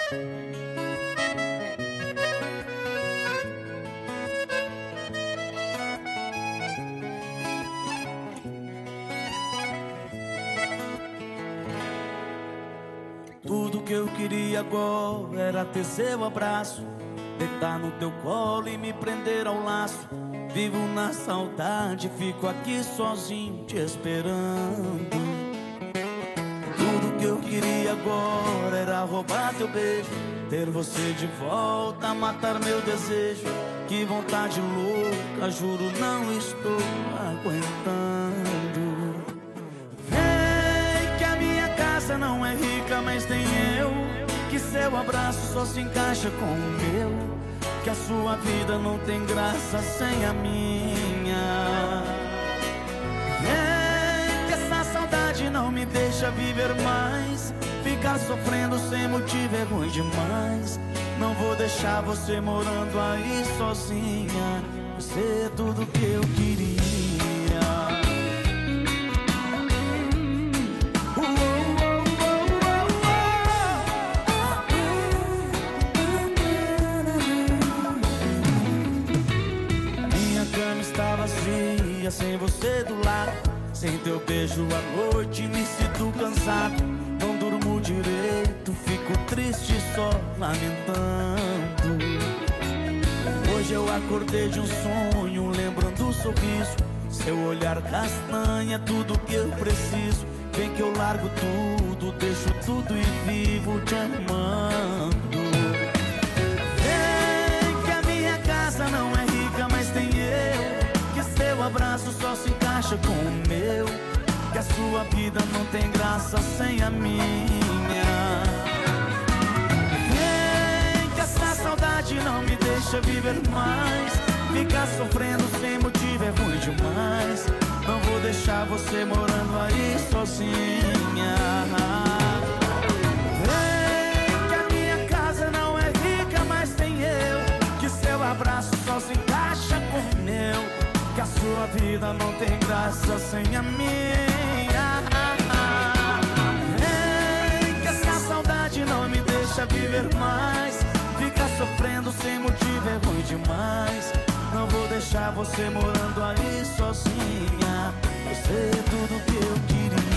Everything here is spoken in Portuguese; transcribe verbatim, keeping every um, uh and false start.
Tudo que eu queria agora era ter seu abraço, deitar no teu colo e me prender ao laço. Vivo na saudade, fico aqui sozinho te esperando. Tudo que eu queria agora era roubar teu beijo, ter você de volta, matar meu desejo. Que vontade louca, juro não estou aguentando. Vem que a minha casa não é rica, mas tem eu. Que seu abraço só se encaixa com o meu. Que a sua vida não tem graça sem a minha. Vem que essa saudade não me deixa viver mais. Ficar sofrendo sem motivo é ruim demais. Não vou deixar você morando aí sozinha. Você é tudo que eu queria. Está vazia sem você do lado, sem teu beijo à noite me sinto cansado. Não durmo direito, fico triste só lamentando. Hoje eu acordei de um sonho, lembrando o sorriso. Seu olhar castanha, tudo que eu preciso. Vem que eu largo tudo, deixo tudo e vivo te amando. Vem que a minha casa não é rica, mas tem eu. Seu abraço só se encaixa com o meu. Que a sua vida não tem graça sem a minha. Vem que essa saudade não me deixa viver mais. Ficar sofrendo sem motivo é ruim demais. Não vou deixar você morando aí sozinha. Vem que a minha casa não é rica, mas tem eu. Que seu abraço só se encaixa com o meu. Que a sua vida não tem graça sem a minha. Vem que essa saudade não me deixa viver mais. Ficar sofrendo sem motivo é ruim demais. Não vou deixar você morando aí sozinha. Você é tudo que eu queria.